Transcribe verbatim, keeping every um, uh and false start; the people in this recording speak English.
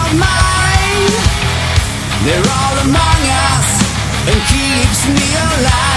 of mine. They're all among us and keeps me alive.